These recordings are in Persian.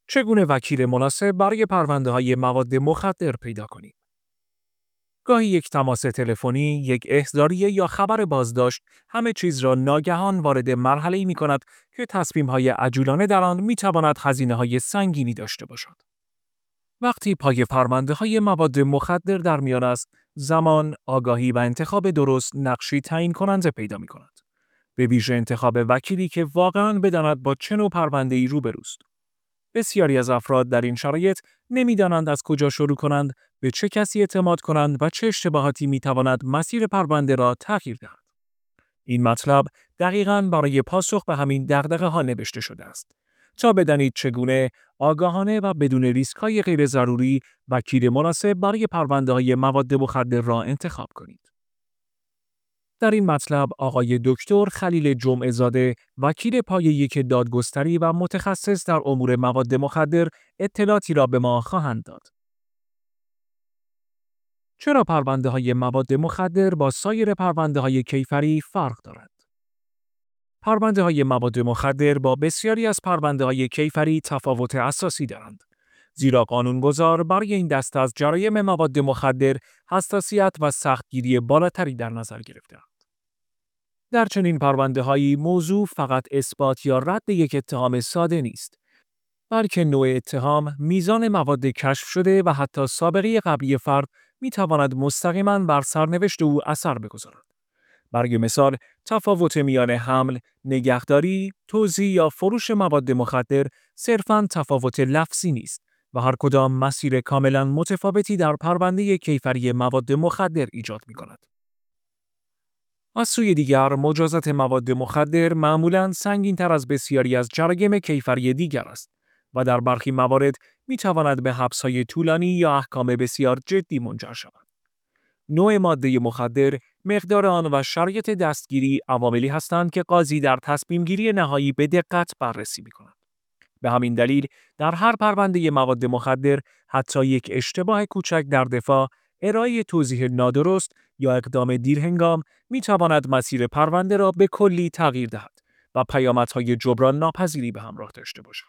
چگونه وکیل مناسب برای پرونده‌های مواد مخدر پیدا کنیم؟ گاهی یک تماس تلفنی، یک احضاریه یا خبر بازداشت همه چیز را ناگهان وارد مرحله‌ای می‌کند که تصمیم‌های عجولانه در آن می‌تواند هزینه‌های سنگینی داشته باشد. وقتی پای پرونده‌های مواد مخدر در میان است، زمان، آگاهی و انتخاب درست نقشی تعیین کننده پیدا می‌کند. به ویژه انتخاب وکیلی که واقعاً بداند با چه نوع پرونده‌ای روبروست. بسیاری از افراد در این شرایط نمی‌دانند از کجا شروع کنند، به چه کسی اعتماد کنند و چه اشتباهاتی می‌تواند مسیر پرونده را تغییر دهد. این مطلب دقیقاً برای پاسخ به همین دغدغه‌ها نوشته شده است. تا بدانید چگونه آگاهانه و بدون ریسک‌های غیر ضروری وکیل مناسب برای پرونده‌های مواد مخدر را انتخاب کنید. در این مطلب آقای دکتر خلیل جمعه‌زاده، وکیل پایه‌ای که دادگستری و متخصص در امور مواد مخدر، اطلاعاتی را به ما خواهند داد. چرا پرونده‌های مواد مخدر با سایر پرونده‌های کیفری فرق دارند؟ پرونده‌های مواد مخدر با بسیاری از پرونده‌های کیفری تفاوت اساسی دارند. زیرا قانونگذار برای این دسته از جرایم مواد مخدر حساسیت و سختگیری بالاتری در نظر گرفته است. در چنین پرونده‌هایی موضوع فقط اثبات یا رد یک اتهام ساده نیست، بلکه نوع اتهام، میزان مواد کشف شده و حتی سابقه قبلی فرد می‌تواند مستقیماً بر سرنوشت او اثر بگذارد. برای مثال، تفاوت میان حمل، نگهداری، توزیع یا فروش مواد مخدر صرفاً تفاوت لفظی نیست و هر کدام مسیر کاملاً متفاوتی در پرونده کیفری مواد مخدر ایجاد می‌کند. از سوی دیگر، مجازات مواد مخدر معمولاً سنگین‌تر از بسیاری از جرایم کیفری دیگر است و در برخی موارد می‌تواند به حبس‌های طولانی یا احکام بسیار جدی منجر شود. نوع ماده مخدر، مقدار آن و شرایط دستگیری عواملی هستند که قاضی در تصمیم‌گیری نهایی به دقت بررسی می‌کند. به همین دلیل، در هر پرونده مواد مخدر، حتی یک اشتباه کوچک در دفاع، ارائه توضیح نادرست یا اقدام دیرهنگام می‌تواند مسیر پرونده را به کلی تغییر دهد و پیامدهای جبران ناپذیری به همراه داشته باشد.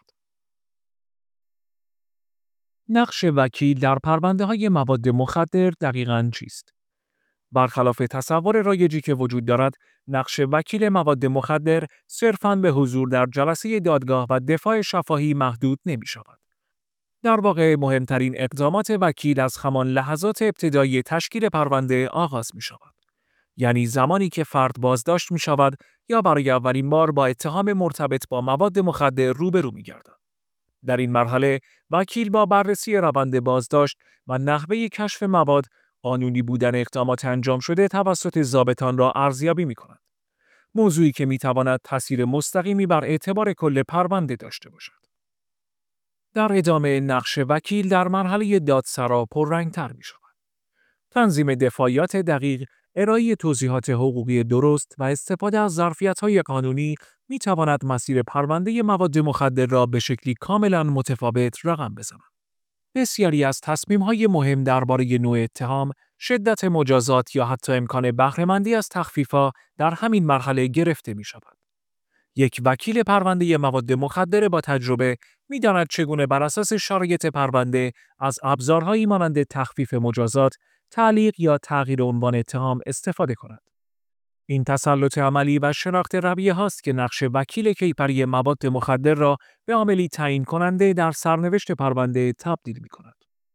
نقش وکیل در پرونده‌های مواد مخدر دقیقاً چیست؟ برخلاف تصور رایجی که وجود دارد، نقش وکیل مواد مخدر صرفاً به حضور در جلسه دادگاه و دفاع شفاهی محدود نمی‌شود. در واقع مهمترین اقدامات وکیل از همان لحظات ابتدایی تشکیل پرونده آغاز می‌شود. یعنی زمانی که فرد بازداشت می‌شود یا برای اولین بار با اتهام مرتبط با مواد مخدر روبرو می‌گردد. در این مرحله، وکیل با بررسی روند بازداشت و نحوه کشف مواد، قانونی بودن اقدامات انجام شده توسط ضابطان را ارزیابی می‌کند. موضوعی که می‌تواند تأثیر مستقیمی بر اعتبار کل پرونده داشته باشد. در ادامه، نقش وکیل در مرحله دادسرا پررنگ‌تر می‌شود. تنظیم دفاعیات دقیق، ارائه توضیحات حقوقی درست و استفاده از ظرفیت‌های قانونی می‌تواند مسیر پرونده مواد مخدر را به شکلی کاملاً متفاوت رقم بزند. بسیاری از تصمیم‌های مهم درباره نوع اتهام، شدت مجازات یا حتی امکان بهره‌مندی از تخفیف‌ها در همین مرحله گرفته می‌شود. یک وکیل پرونده مواد مخدر با تجربه می‌داند چگونه بر اساس شرایط پرونده از ابزارهایی مانند تخفیف مجازات، تعلیق یا تغییر عنوان اتهام استفاده کند. این تسلط عملی و شناخت رویه هاست که نقش وکیل کیفری مواد مخدر را به عاملی تعیین کننده در سرنوشت پرونده تبدیل می‌کند.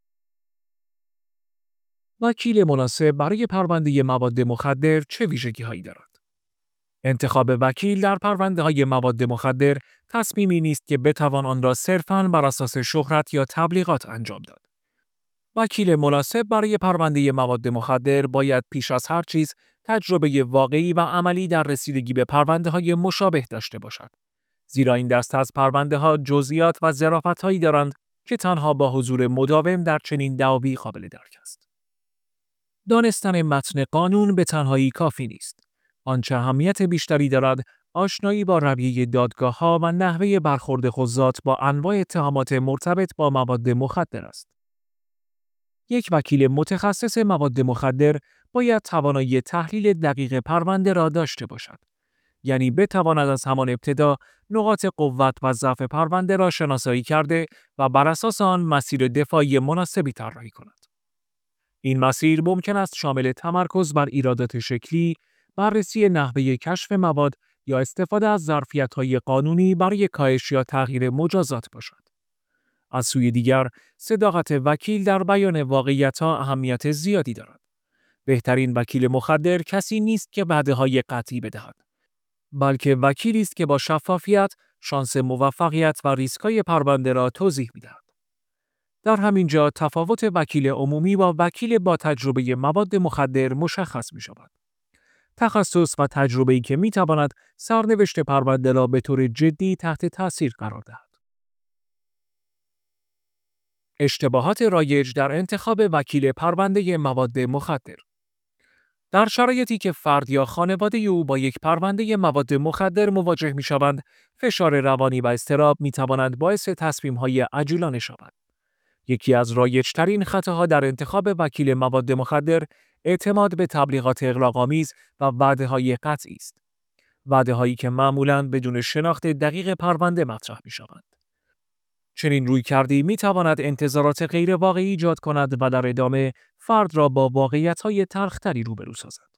وکیل مناسب برای پرونده مواد مخدر چه ویژگی‌هایی دارد؟ انتخاب وکیل در پرونده‌های مواد مخدر تصمیمی نیست که بتوان آن را صرفاً بر اساس شهرت یا تبلیغات انجام داد. وکیل مناسب برای پرونده مواد مخدر باید پیش از هر چیز تجربه واقعی و عملی در رسیدگی به پرونده‌های مشابه داشته باشد. زیرا این دسته از پرونده‌ها جزئیات و ظرافت‌هایی دارند که تنها با حضور مداوم در چنین دعاوی قابل درک است. دانستن متن قانون به تنهایی کافی نیست. آنچه اهمیت بیشتری دارد، آشنایی با رویه دادگاه‌ها و نحوه برخورد قضات با انواع اتهامات مرتبط با مواد مخدر است. یک وکیل متخصص مواد مخدر باید توانایی تحلیل دقیق پرونده را داشته باشد. یعنی بتواند از همان ابتدا نقاط قوت و ضعف پرونده را شناسایی کرده و بر اساس آن مسیر دفاعی مناسبی طراحی کند. این مسیر ممکن است شامل تمرکز بر ایرادات شکلی، بررسی نحوه کشف مواد یا استفاده از ظرفیت‌های قانونی برای کاهش یا تغییر مجازات باشد. از سوی دیگر، صداقت وکیل در بیان واقعیت‌ها اهمیت زیادی دارد. بهترین وکیل مخدر کسی نیست که وعده‌های قطعی بدهد، بلکه وکیلی است که با شفافیت، شانس موفقیت و ریسک‌های پرونده را توضیح می‌دهد. در همین جا تفاوت وکیل عمومی با وکیل با تجربه مواد مخدر مشخص می‌شود. تخصص و تجربه‌ای که می‌تواند سرنوشت پرونده را به طور جدی تحت تأثیر قرار دهد. اشتباهات رایج در انتخاب وکیل پرونده مواد مخدر. در شرایطی که فرد یا خانواده او با یک پرونده مواد مخدر مواجه می‌شوند، فشار روانی و اضطراب می‌تواند باعث تصمیم‌های عجولانه شود. یکی از رایج‌ترین خطاها در انتخاب وکیل مواد مخدر، اعتماد به تبلیغات اغراق‌آمیز و وعده‌های قطعی است. وعده‌هایی که معمولاً بدون شناخت دقیق پرونده مطرح می‌شوند. چنین رویکردی می‌تواند انتظارات غیرواقعی ایجاد کند و در ادامه فرد را با واقعیت‌های تلخ‌تری روبرو سازد.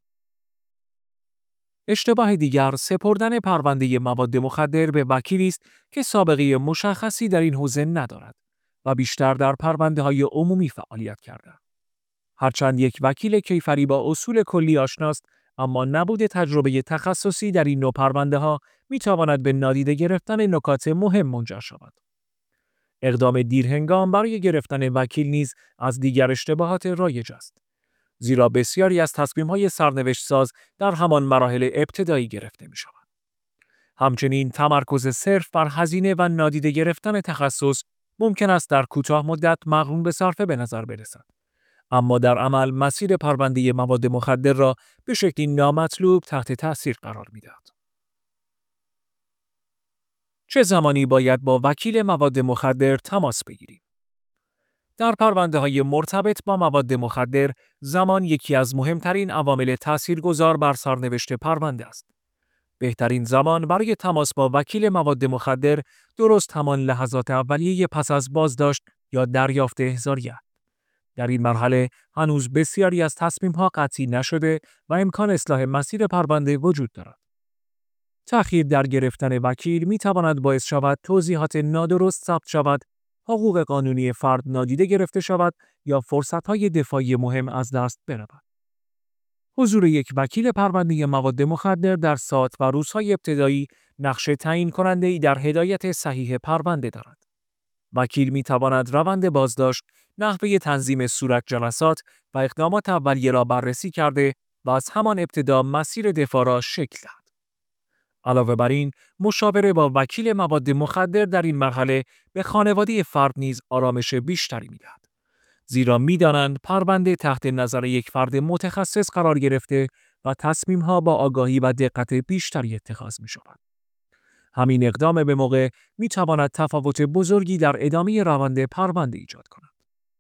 اشتباه دیگر، سپردن پرونده مواد مخدر به وکیلی است که سابقه مشخصی در این حوزه ندارد و بیشتر در پرونده‌های عمومی فعالیت کرده. هرچند یک وکیل کیفری با اصول کلی آشناست، اما نبود تجربه تخصصی در این نوع پرونده‌ها می‌تواند به نادیده گرفتن نکات مهم منجر شود. اقدام دیرهنگام برای گرفتن وکیل نیز از دیگر اشتباهات رایج است. زیرا بسیاری از تصمیم‌های سرنوشت‌ساز در همان مراحل ابتدایی گرفته می‌شوند. همچنین تمرکز صرف بر هزینه و نادیده گرفتن تخصص ممکن است در کوتاه مدت مقرون به صرفه به نظر برسد. اما در عمل مسیر پرونده مواد مخدر را به شکلی نامطلوب تحت تأثیر قرار می‌دهد. چه زمانی باید با وکیل مواد مخدر تماس بگیریم؟ در پرونده‌های مرتبط با مواد مخدر، زمان یکی از مهمترین عوامل تاثیرگذار بر سرنوشت پرونده است. بهترین زمان برای تماس با وکیل مواد مخدر درست همان لحظات اولیه پس از بازداشت یا دریافت احضاریه. در این مرحله هنوز بسیاری از تصمیم‌ها قطعی نشده و امکان اصلاح مسیر پرونده وجود دارد. تأخیر در گرفتن وکیل می‌تواند باعث شود توضیحات نادرست ثبت شود، حقوق قانونی فرد نادیده گرفته شود یا فرصت‌های دفاعی مهم از دست برود. حضور یک وکیل پرونده مواد مخدر در ساعات و روزهای ابتدایی نقش تعیین کننده‌ای در هدایت صحیح پرونده دارد. وکیل می‌تواند روند بازداشت، نحوه تنظیم صورت جلسات و اقدامات اولیه را بررسی کرده و از همان ابتدا مسیر دفاع را شکل دهد. علاوه بر این، مشاوره با وکیل مواد مخدر در این مرحله به خانواده فرد نیز آرامش بیشتری می‌دهد. زیرا می‌دانند پرونده تحت نظر یک فرد متخصص قرار گرفته و تصمیم‌ها با آگاهی و دقت بیشتری اتخاذ می‌شود. همین اقدام به موقع می‌تواند تفاوت بزرگی در ادامه روند پرونده ایجاد کند.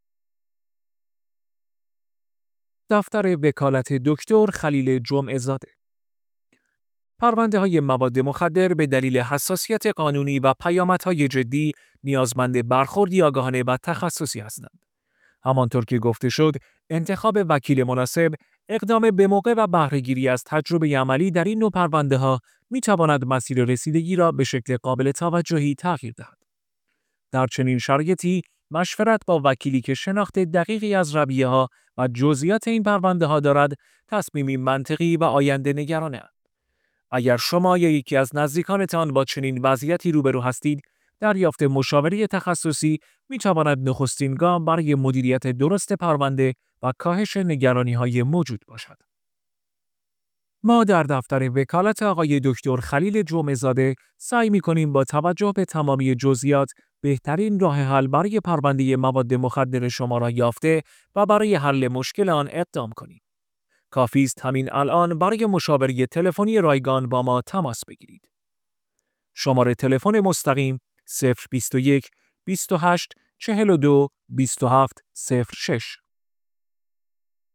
دفتر وکالت دکتر خلیل جمعه‌زاده. پرونده‌های مواد مخدر به دلیل حساسیت قانونی و پیامدهای جدی نیازمند برخوردی آگاهانه و تخصصی هستند. همانطور که گفته شد، انتخاب وکیل مناسب، اقدام به موقع و بهره‌گیری از تجربه عملی در این نوع پرونده‌ها می‌تواند مسیر رسیدگی را به شکل قابل توجهی تغییر دهد. در چنین شرایطی، مشورت با وکیلی که شناخت دقیقی از رویه‌ها و جزئیات این پرونده‌ها دارد، تصمیمی منطقی و آینده نگرانه است. اگر شما یا یکی از نزدیکانتان با چنین وضعیتی روبرو هستید، دریافت مشاوره تخصصی می‌تواند نخستین گام برای مدیریت درست پرونده و کاهش نگرانی‌های موجود باشد. ما در دفتر وکالت آقای دکتر خلیل جمعه‌زاده سعی می‌کنیم با توجه به تمامی جزئیات بهترین راه حل برای پرونده مواد مخدر شما را یافته و برای حل مشکل آن اقدام کنیم. کافی است همین الان برای مشاوره تلفنی رایگان با ما تماس بگیرید. شماره تلفن مستقیم 021 28 42 27 06